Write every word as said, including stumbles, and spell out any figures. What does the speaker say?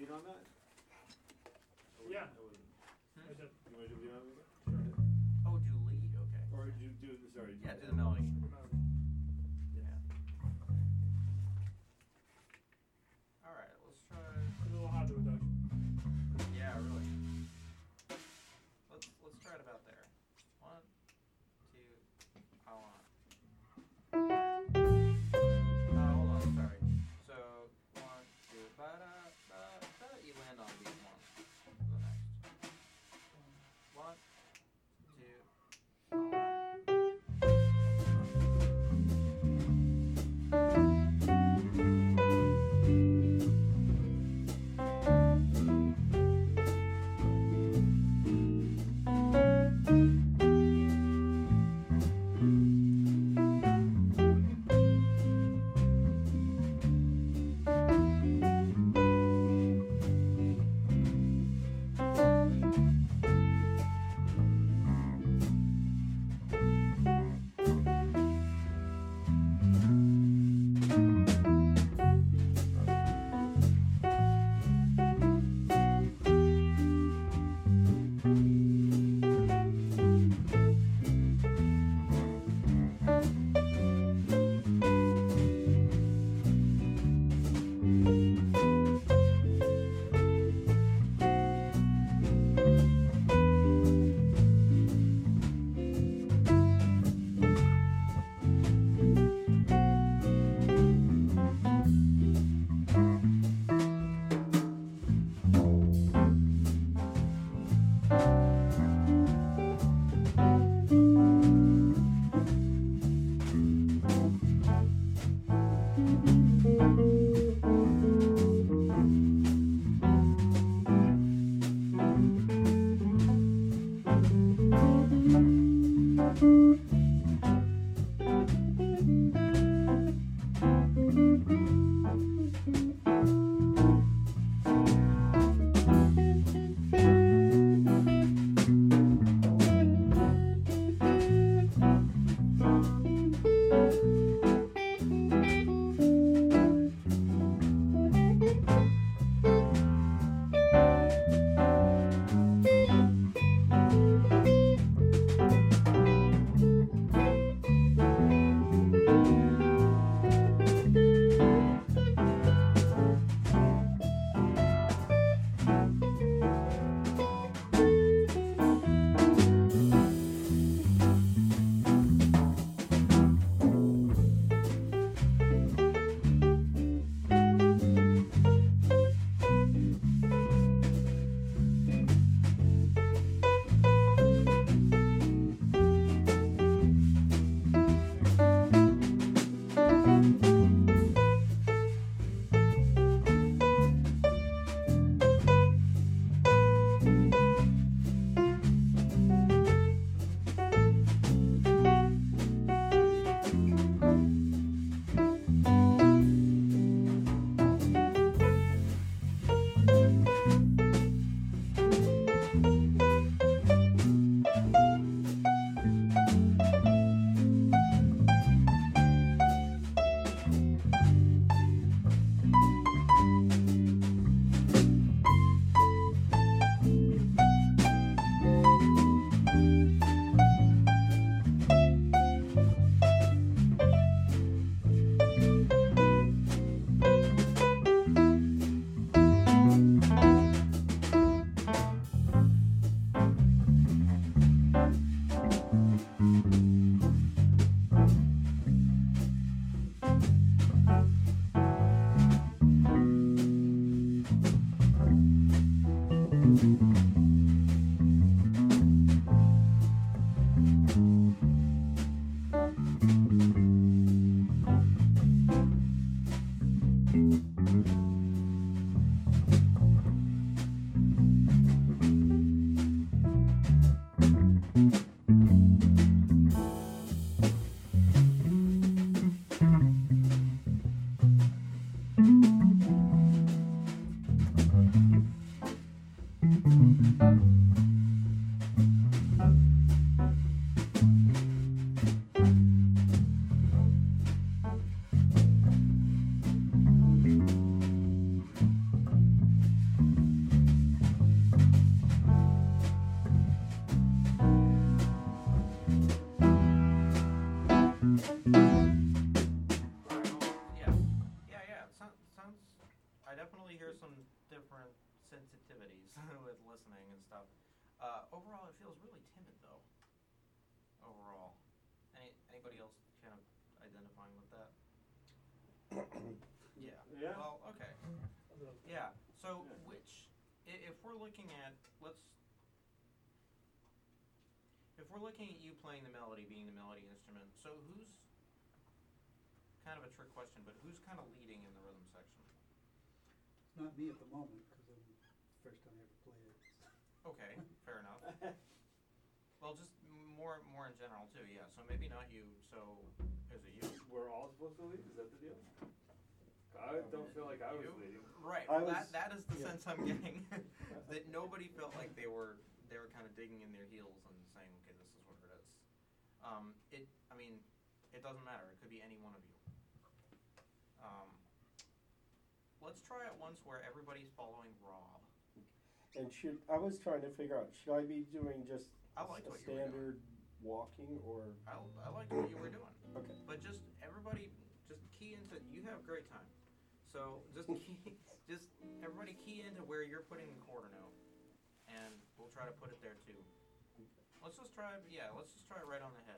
lead on that? Yeah. I wasn't. Hmm? I did. You want to do lead on it? Sure. Oh, do lead, okay. Or do do sorry. Yeah, do the melody. Yeah. Alright, let's try. It's a little hard to reduction. Yeah, really. Let's let's try it about there. One, two, I want. Uh, hold on, sorry. So one, two, ba da ba da. You land on beat one. The next. One, two, I definitely hear some different sensitivities with listening and stuff. Uh, overall, it feels really timid though. Overall, any anybody else kind of identifying with that? Yeah. Yeah. Well, okay. The- Yeah. So Yeah. which, i- if we're looking at, let's, if we're looking at you playing the melody, being the melody instrument, so who's, kind of a trick question, but who's kind of leading in the rhythm section? It's not me at the moment, because I'm the first time I ever played it. Okay, fair enough. Well, just m- more, more in general too, yeah, so maybe not you, so is it you? We're all supposed to lead, is that the deal? I don't feel like I was You? leading. Right, I well, that, was- that is the yeah. sense I'm getting, that nobody felt like they were, they were kind of digging in their heels and saying, okay, this is what it is. Um, it, I mean, it doesn't matter, it could be any one of you. Um, let's try it once where everybody's following Rob. And should, I was trying to figure out, should I be doing just I a liked s- a what you were doing. standard walking or, I, I liked what you were doing. okay. But just everybody, just key into. You have great time, so just key, just everybody key into where you're putting the quarter note, and we'll try to put it there too. Let's just try. Yeah, let's just try it right on the head.